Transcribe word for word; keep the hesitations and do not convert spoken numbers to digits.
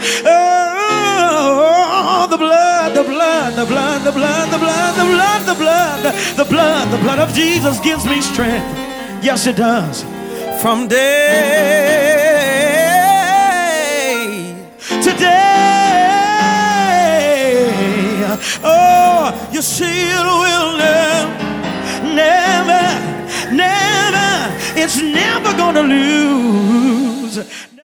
Oh, the blood, the blood, the blood, the blood, the blood, the blood, the blood, the blood, the blood of Jesus gives me strength. Yes, it does. From day to day. Oh, you see it will never, never, never, it's never gonna lose.